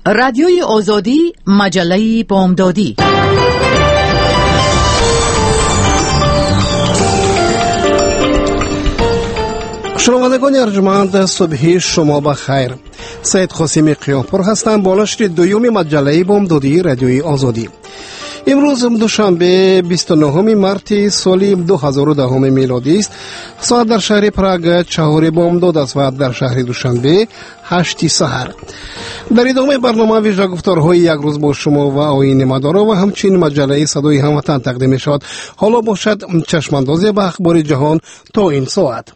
رادیوی آزادی، مجله بامدادی. شنوندگان ارجمند، صبح شما بخیر. سید قاسمی قیامپور هستم با نشر دوم مجله بامدادی رادیوی آزادی. امروز دوشنبه 29 مارس سال 2010 میلادی است. ساعت در شهر پراگ 4 بامداد است و در شهر دوشنبه 8 سحر. در ادامه برنامه ویژه گفتارهای یک روز با شما و آیین مدارا و همچنین مجله صدای هموطن تقدیم می شود. حالا باشد چشماندازی به اخبار جهان تا این ساعت.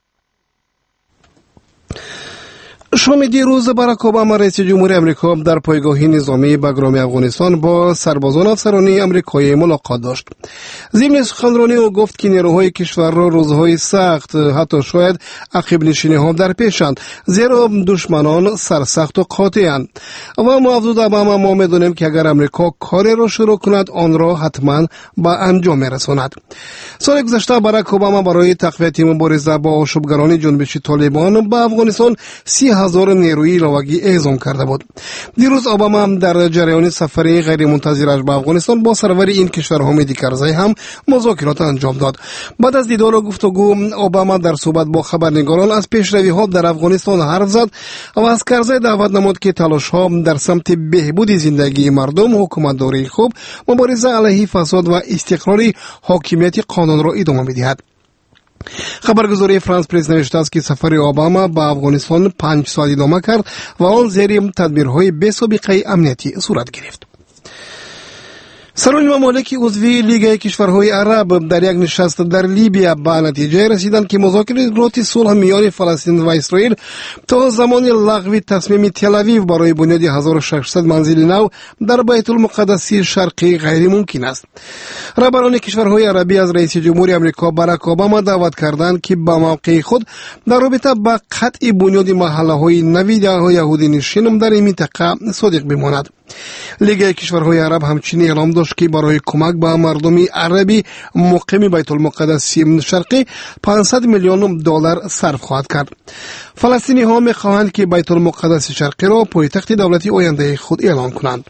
شام دیروز باراک اوباما رئیس جمهور امریکا در پایگاه نظامی بگرامی افغانستان با سربازان افسرانی امریکایی ملاقات داشت. ضمن سخنرانی او گفت که نیروهای کشور را روزهای سخت، حتی شاید عقب نشینی ها در پیشند، زیرا دشمنان سرسخت و قاطعند. و ما افزود اوباما ما می‌دانیم که اگر امریکا کاری را شروع کند آن را حتما به انجام می‌رساند. سال گذشته باراک اوباما برای تقویت مبارزه با آشوبگران جنبش طالبان به افغانستان 30,000 نیروی ایلاوگی اعزام کرده بود. دیروز اوباما در جریان سفری غیر منتظرش به افغانستان با سرور این کشور حامد کرزی هم مذاکرات انجام داد. بعد از دیدار و گفتگو اوباما در صحبت با خبرنگاران از پیشروی‌ها در افغانستان حرف زد و از کرزی دعوت نمود که تلاش‌ها در سمت بهبود زندگی مردم، حکومتداری خوب، مبارزه علیه فساد و استقرار حاکمیت قانون را ادامه بدهد. خبرگزاری فرانس پرس نوشته است که سفر اوباما به افغانستان 5 سال ادامه کرد و آن زیر تدبیرهای بی‌سابقه امنیتی صورت گرفت. سران ممالک عضوی لیگ کشورهای عرب در یک نشست در لیبیا به نتیجه رسیدند که مذاکرات صلح میان فلسطین و اسرائیل تا زمان لغو تصمیم تل‌آویو برای بنیاد 1600 منزل نو در بیت المقدس شرقی غیر ممکن است. رهبران کشورهای عربی از رئیس جمهور امریکا باراک اوباما دعوت کردند که با موقع خود در رابطه با قطع بنیاد محله‌های نوی یهودی نشین در این منطقه صادق بماند. لیگ کشورهای عرب همچنین اعلام داشت که برای کمک به مردم عربی مقیم بیت المقدس شرقی 500 میلیون دلار صرف خواهد کرد. فلسطینی ها می خواهند که بیت المقدس شرقی را پایتخت دولتی آینده خود اعلام کنند.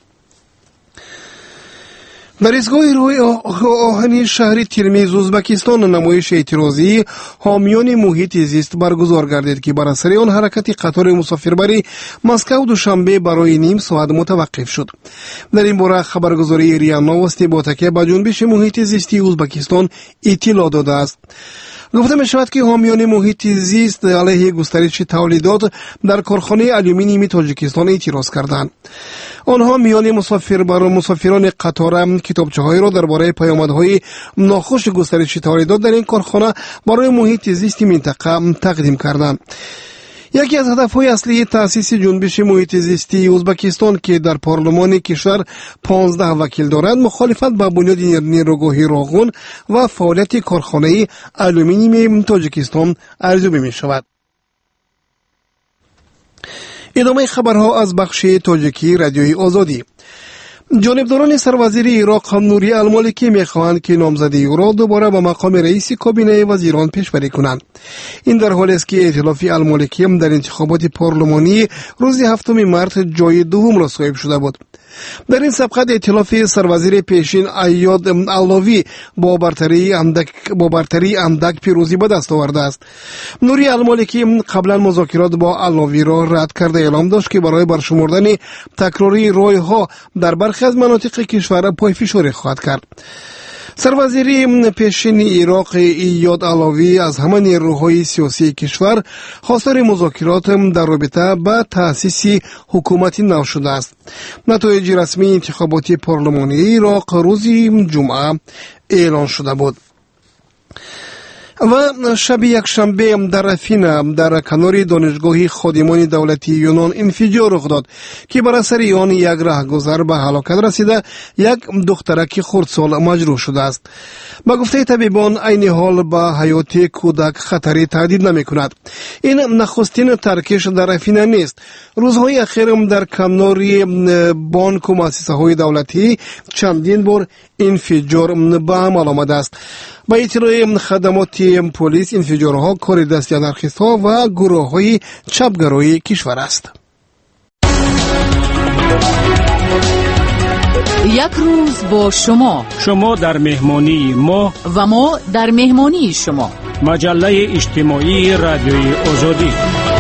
در ایستگاه روی آهنی شهر ترمیز ازبکستان نمایش اعتراضی حامیان محیط زیست برگزار گردید که بر اثر آن حرکت قطار مسافربری مسکو دوشنبه برای نیم ساعت متوقف شد. در این باره خبرگزاری ریا نوستی با تکیه به جنبش محیط زیستی ازبکستان اطلاع داده است. گفته می شود که حامیان محیط زیست علیه گسترش تولیدات در کارخانه آلومینیوم تاجیکستان اعتراض کردند. آنها میان مسافران قطار کتابچه‌های را درباره پیامدهای ناخوش گسترش تولیدات در این کارخانه برای محیط زیست منطقه تقدیم کردند. یکی از هدف‌های اصلی تأسیس جنبش محیط زیستی ازبکستان که در پارلمان کشور 15 وکیل دارد، مخالفت با بنیاد نیروگاه راغون و فعالیت کارخانه آلومینیوم تاجیکستان ارزیابی می‌شود. ادامه خبرها از بخش تاجیکی رادیوی آزادی. جانبداران سروزیر عراق نوری المالکی می‌خواهند که نامزدی او را دوباره به مقام رئیس کابینه وزیران پیشبری کنند. این در حالی است که ائتلاف المالکی در انتخابات پارلمانی روز 7 مارس جای دوم را صاحب شده بود. در این سبقت ائتلاف سروزیر پیشین ایاد علاوی با برتری اندک پیروزی به دست آورده است. نوری المالکی قبلا مذاکرات با علاوی را رد کرده اعلام داشت که برای برشمردن تکراری رای‌ها در برخی از مناطق کشور پایفشاری خواهد کرد. سروزیر پیشین عراق ایاد علاوی از همه نیروهای سیاسی کشور خواستار مذاکرات در رابطه با تأسیس حکومت نو شده است. نتایج رسمی انتخابات پارلمانی عراق روز جمعه اعلان شده بود. و شب یک شنبه در افینا در کنار دانشگاه خادمان دولتی یونان انفجار رخ داد که بر اثر آن یک راهگذر به هلاکت رسیده، یک دخترک خردسال مجروح شده است. با گفته طبیبان این حال با حیات کودک خطری تهدید نمی کند. این نخستین ترکش در افینا نیست. روزهای اخیر در کنار بانک و مؤسسه های دولتی چندین بار انفجار به عمل آمده است. با اطلاع خدمات پلیس انفجارها کار دستی انارخیست‌ها و گروه‌های چپگرای کشور است. یک روز با شما در مهمانی ما و ما در مهمانی شما. مجله اجتماعی رادیوی آزادی.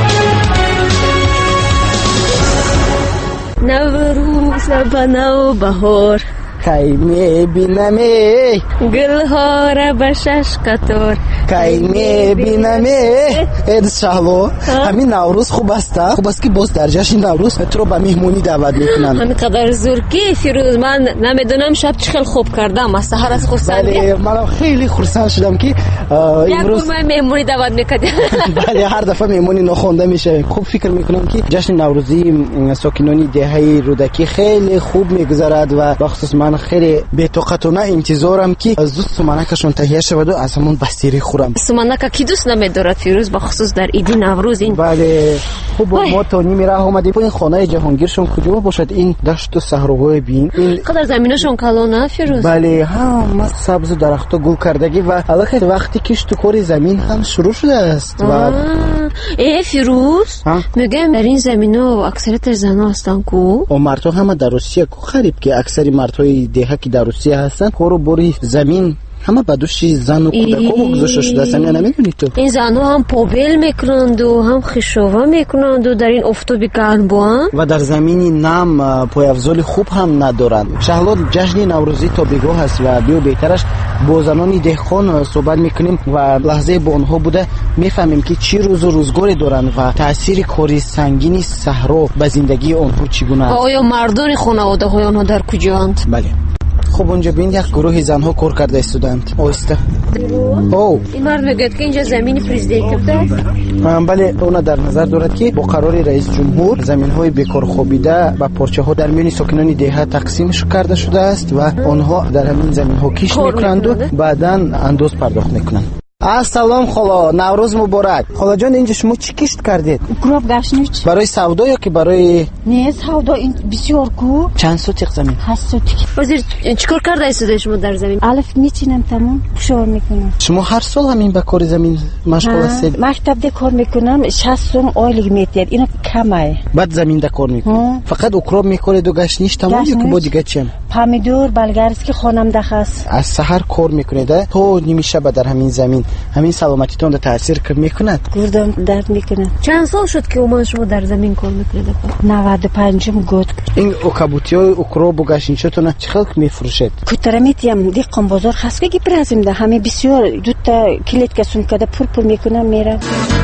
نوروز لبنو بهار کی میبینمی گلها را به شش قطار کی میبینمی اد شهلو همین نوروز خوب است که باز در جشن نوروز تو رو به مهمونی دعوت میکنن. همینقدر زور که فیروز من نمیدونم شب چه خیلی خوب کردم از سحر از خرسندی. بله من خیلی خرسند شدم که امروز من مهمونی دعوت میکردم. بله هر دفعه مهمونی نخونده میشه. خوب فکر میکنم که جشن نوروزی ساکنان دهه رودکی خیلی خوب میگذرد و بخصوص من خیلی بی‌طاقتانه انتظارم که زود سمنکشون تهیه شود و از همون بستری خورم. سمنک کی دوست نمی‌دارد فیروز بخصوص در عید نوروز این. بله خب ما تا نیم راه اومدیم. این خانه جهانگیرشون کجا باشد؟ این دشت و صحراهای بین این قدر زمینشون کلونه فیروز. بله هم سبز و درخت‌ها گل کردگی و البته وقتی که اشتکار زمین هم شروع شده است. و فیروز میگم در این زمینا اکثریت زنا هستن کو و مردها هم در روسیه کو خریب که اکثر مردهای دیگه که در روسیه هستن کارو بری زمین همه بدوش زن و کودکو گذاشته شده هستن. یا نمیدونی تو این زنها هم پابل میکنند و هم خشوه میکنند و در این افتابی کلبوان و در زمینی نم پایافزال خوب هم ندارند. شهلا جشن نوروزی تا بگاه هست و بیو بهترش با زنان دهقان صحبت میکنیم و لحظه با اونها بوده میفهمیم که چی روز و روزگاری دارند و تاثیر کاری سنگینی صحرا به زندگی اونها چگونه است. آیا مردان خانواده های آنها در کجاند؟ بله خب اونجا ببین یک گروه زنها کار کرده استودنت آیسته. این مرد میگه که اینجا زمین پرزیدنت بله اون در نظر دارد که با قرار رئیس جمهور زمین‌های بیکار خوابیده و پارچه‌ها در میان ساکنان دهه تقسیمش کرده شده است و آنها در همین زمین‌ها کیش میکنند و بعداً اندوز پرداخت میکنند. سلام خالا نوروز مبارک. خالا جان اینجا شما چی کشت کردید؟ گروب گشنیچ برای سودا یا که برای نه سودا این بسیار کو چند سوتیق زمین 8 سوتیق. وزیر چیکار کرده ایستاده شما در زمین؟ الف میچینم تمام فشار میکنم. شما هر سال همین به کار زمین مشغول هستید؟ مکتب ده کار میکنم 60 سوم آیلیگ میتید اینا کمه. بعد زمین ده کار میکنم. فقط اوکراپ میکنید و گشنیش تمام یا که با دیگه چیم؟ پامیدور بلگرس که خانم دخست. از سحر کار میکنید تو نیمه شب در همین زمین همین سلامتیتون تاثیر میکند؟ گردم درد میکنه. چند سال شد که شما در زمین کار میکنید؟ 95 گود. این اوکابوتیای اوکراپ و گشنیشتون چقدر میفروشید؟ کترمیتیم دیقم بازار خاص که برازیم ده همه بسیار دو تا کلیت کسون کده پر میکنم میرم.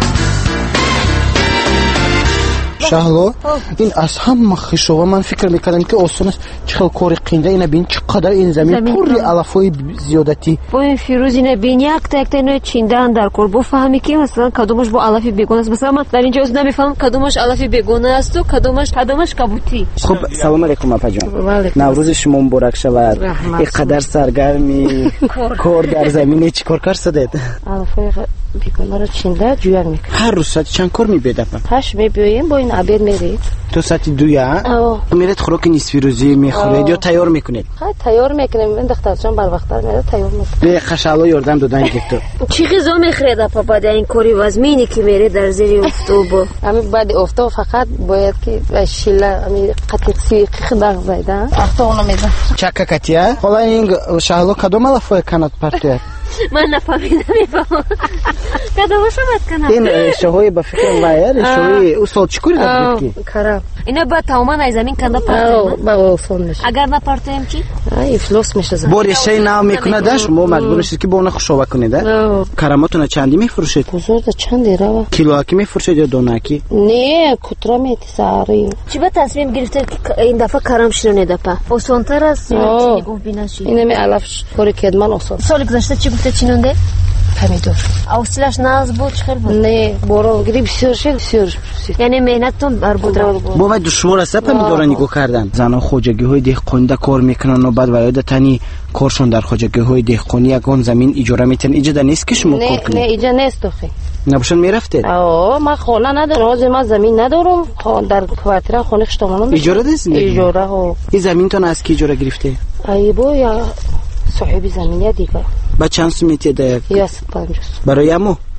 شهلا این از هم خشوه من فکر میکردم که آسان است چقدر کار قینده اینه بین چقدر این زمین پر علفای زیادتی. با این فیروز اینه بین یک تا اینو چیندن در کار بفهمی که مثلا کدومش با علفی بیگونه است. مثلا من در اینجا از نمیفهمم کدومش علفی بیگونه است و کدومش کبوتی. خب سلام علیکم اپا جان. نوروز شما مبارک شود. اینقدر سرگرمی کار در زمین چیکار کردید؟ علفای بیگونه رو چینده جویان میکنم. هر روز ساعت چند کار میبید اپا؟ 8 میبییم با این عبیر میرید. تو ساعت 2 میرید خوراک نصفی روزی میخورید یا تیار میکنید؟ تیار میکنیم. من دخترچم بر وقت میره تیار میکنم. به خشالا یاردم دادن دکتر. چی غذا میخورید اپا بعد این کاری وزمینی که میره در زیر افتاب؟ همین بعد افتاب فقط باید که شیله همین قطعی خداغ زایده. افتاب اونو میزن. چکه کتیه؟ حالا این شهلا کدوم علفای کانات پرتوه؟ من نفهمیدم میفهمم. کدومش باید کنم؟ این شهوی به فکر وایر شهوی اصول چیکاری دارید کی؟ کرم. اینا با تمام از زمین کنده پرتیم. با اصول میشه. اگر نپرتیم چی؟ افلاس میشه. باری شی نام میکنه داش ما مجبور شید که با اون خشوبه کنید. کراماتون چندی میفروشید؟ بزرگ چندی را؟ کیلو کی میفروشید یا دونکی؟ نه کترا میتساری. چی به تصمیم گرفتید که این دفعه کرم شیرونه دپا؟ آسان‌تر است یا چی گفت بیناشی؟ اینه می علف کاری کدمان آسان. سال گذشته چی گفته چینونده؟ پمیدور. اوصلش ناز بود خیر بود. نه بارو گری بسیار بسیار. یعنی مهنتتون بربود. با دشوار است پمیدور نگاه کردن. زنان خوجگی‌های دهقانی کار میکنن و بعد وارد تنی کارشون در خوجگی‌های دهقانی یگان زمین اجاره میتن. اجازه نیست که شما کار کنید. نه اجازه نیست اخی. نباشن میرفتید؟ من خونه ندارم. من زمین ندارم. در کوارتر خونه خشتمانم. اجاره دست میدید؟ اجاره ها. این زمینتون از کی اجاره گرفته؟ ای بو یا صاحب زمینه دیگه. با چند سو میتید؟ یا 50. برای امو؟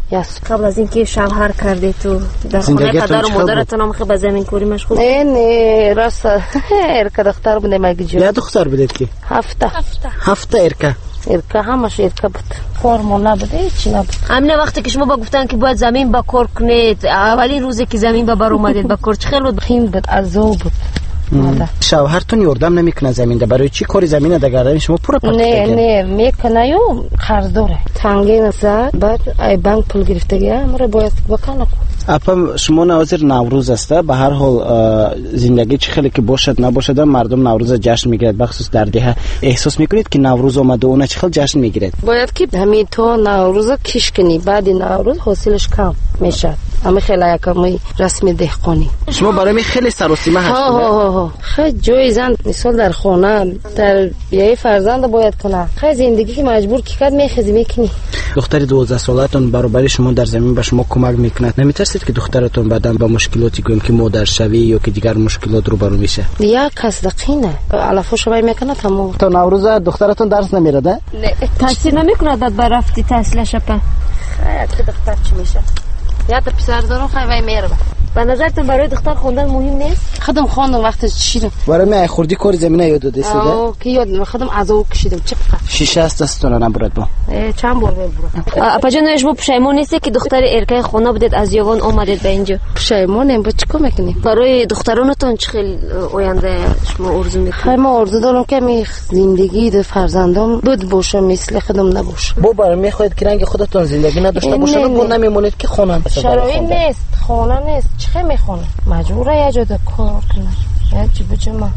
یس. قبل از اینکه شوهر کردی تو در خونه پدر و مادرتون هم به زمین کوری مشغول؟ نه راست ارکه دختر بوده مگه جو. یا دختر بودید که؟ هفته ارکه همش ارکه بود. فرمون نبوده چی نبود. همین وقتی که شما با گفتن که باید زمین با کار کنید، اولین روزی که زمین با بر اومدید با کار چه خیلی بود؟ خیم بود، عذاب بود. شوهرتون یاردم نمیکنه زمین ده؟ برای چی کاری زمین ده گردن شما پورا پرت کردید؟ نه میکنه یو قرض داره. تنگین زد بعد ای بانک پول گرفته گیره امر باید بکنه. اپا شما نوازر نوروز است، به هر حال زندگی چه خیلی که باشد نباشد مردم نوروز جشن میگیرد، بخصوص در ده احساس میکنید که نوروز اومده اون چه خیلی جشن میگیرد؟ باید که همین تو نوروز کش کنی، بعد نوروز حاصلش کم میشه. همه خیلی یکمی رسم دهقانی. شما برای من خیلی سر و سیمه هستید. خیلی جای زن مثال در خانه تربیت فرزند باید کنه. خیلی زندگی که مجبور کی کرد میخزی میکنی. دختر 12 سالتون برابر شما در زمین به شما کمک میکنه. نمیترسید که دخترتون بعداً با مشکلاتی که مادر شوی یا که دیگر مشکلات روبرو میشه؟ یا کس دقیقه علفو شوی میکنه تمام. تو نوروز دخترتون درس نمیره ده؟ نه. تحصیل نمیکنه داد برافتی تحصیلش اپا. خیلی دختر چی میشه؟ یا تا پسر دارم خیلی میره. به نظرتون برای دختر خوندن مهم نیست؟ خودم خواندم وقتی چیدم. برای من خوردی کار زمینه یاد داده سده؟ که یاد خودم عذاب کشیدم چقدر. شیشه است دستتون نبرد با. چند بار ببرم. اپا جان شما پشیمون نیستی که دختر ارکه خونه بودید از یوان اومدید به اینجا؟ پشیمونم با چیکار میکنیم؟ برای دخترانتون چه خیلی آینده شما آرزو میکنید؟ خیلی ما آرزو دارم که می زندگی د فرزندام بود باشه مثل خودم نباشه. بو برای میخواید که رنگ خودتون زندگی نداشته باشه و نمیمونید که خونه شرایط نیست، خونه نیست، چه میخونه؟ مجبوره یه جا کار کنه. یه چی بچم.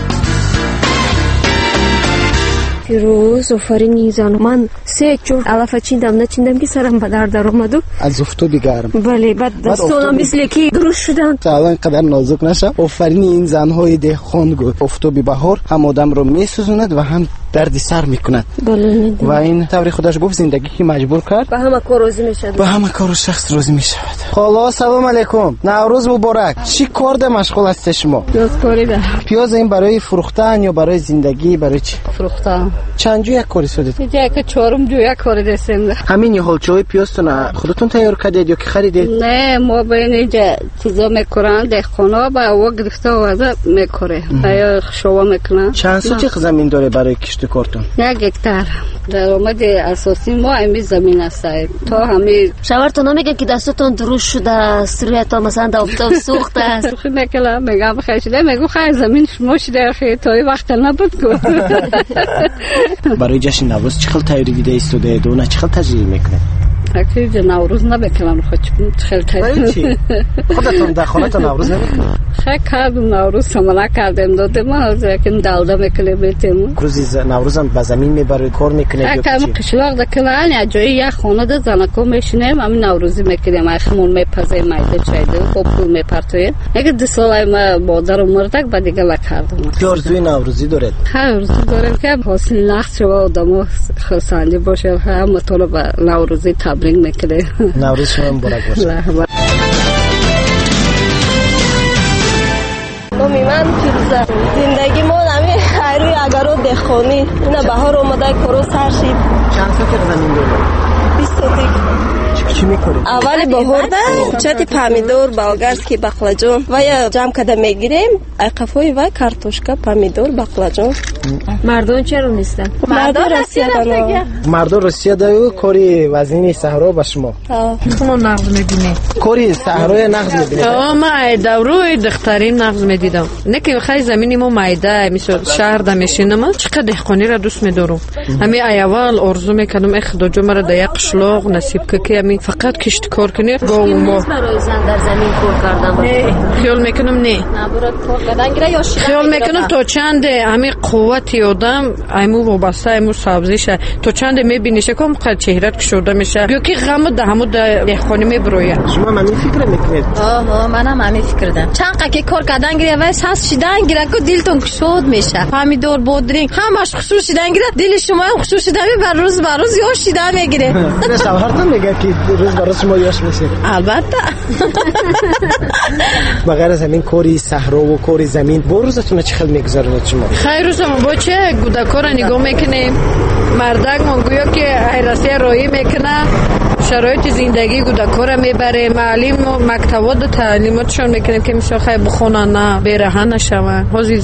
پیروز آفرین زن من 3 جور علف چیندم که سرم به در اومد. از افته بگرم. بله بعد دستانم مثل که درست شدن. تا اینقدر نازک نشه. آفرین این زنهای دهقان گفت افته بهار هم آدم رو میسوزوند و هم دردی سر میکند. بله. و این طوری خودش گفت زندگی که مجبور کرد به همه کار راضی میشد. به همه کار شخص راضی میشود. خالا سلام علیکم. نوروز مبارک. چی کار ده مشغول هستی شما؟ پیاز کاری ده. پیاز این برای فروختن یا برای زندگی برای چی؟ فروختن. چند جو یک کاری شدید؟ یک چهارم جو یک کاری دستم. همین یه حالچوی پیازتون خودتون تیار کردید یا که خریدید؟ نه ما بین اینجا چیزا میکرن دهقانا با او گرفته و میکره. آیا شوا میکنن؟ چند سوچ زمین داره برای کشت کارتون؟ 1 هکتار. درآمد اساسی ما همین زمین است. تا همین شوهرتون نمیگه که دستتون درست شده سریعتا مثلا دافتاب سوخته است؟ سوخی نکلا میگم خیلی شده میگو خیلی زمین شما شده خیلی توی وقت نبود گو. برای جشن نوروز چه خیلی تیاری دیده ایستاده دونه چه خیلی تجربه میکنه؟ اکید نوروز نمیکنم خیلی تیاری. چی؟ خودتون در خانه‌تون نوروز نمیکنید؟ خیلی کردم نوروز سمنا کردم دادم از یکم دالدا میکنیم بیتیم. روز نوروز هم به زمین میبرید کار میکنید یا چی؟ قشلاق دکلان یا جایی یا خانه ده زنکو میشینیم همین نوروزی میکنیم اخمون میپزه مایده چایده پول میپرتویم. اگه 2 سال ما مادر مردک بعد دیگه لکردم. چه آرزوی نوروزی دارید؟ آرزو دارم که حاصل نقش و آدمو خرسندی باشه هم مطالب نوروزی تبریک میکنه. نوروز شما مبارک باشه. من پیروزه زندگی ما همین خیری اگر رو دخونی اینا بهار اومده کرو سرشید. چند سال زمین داره؟ 20 سال. چی میکنی؟ اول بهار ده چت پامیدور باوگرسکی بقلاجون و یا جمع کده میگیریم قفوی و کارتوشکا پامیدور بقلاجون. مردم چرا نیستن؟ مردم روسیه دارن. مردم روسیه دارن کاری وزنی صحرا با شما. شما نقض میبینی؟ کاری صحرای نقض میبینی؟ ما دوروی دختریم نقض میدیدم. نه که خیلی زمینی ما مایده میشد شهر ده میشینم. چقدر دهقانی را دوست میدارم. همین ایوال آرزو میکنم خدا جو مرا در یک قشلاق نصیب که همین فقط کشت کار کنی گاو ما. برای زن در زمین کار کردن. خیال میکنم نه. نبرد کار کردن گره یا شیرا. خیال میکنم تا چند همین قوتی آدم ایمو وابسته ایمو سبزیشه تا چند میبینیش کم قد چهرت کشوده میشه یا که غم ده همو دهقانی میبروید. شما همین فکر میکنید؟ منم همین فکر دارم. چند قکی کار کردن گیره و ساز شدن گیره که دلتون کشود میشه. پامیدور بودرینگ همش خشوش شدن گیره دل شما هم خشوش شدن بر روز یاش شدن میگیره. شوهرتون میگه که روز برای شما یاش میشه؟ البته. بغیر از همین کاری صحرا و کاری زمین با روزتون چه خیلی میگذرونید شما؟ خیر روزم با چه کودکا را نگاه میکنیم، مردک ما گویا که ایرسی رایی میکنه، شرایط زندگی کودکا را میبره، معلم و مکتبات و تعلیماتشون میکنیم که میشه خیلی بخونن نه برهن نشون.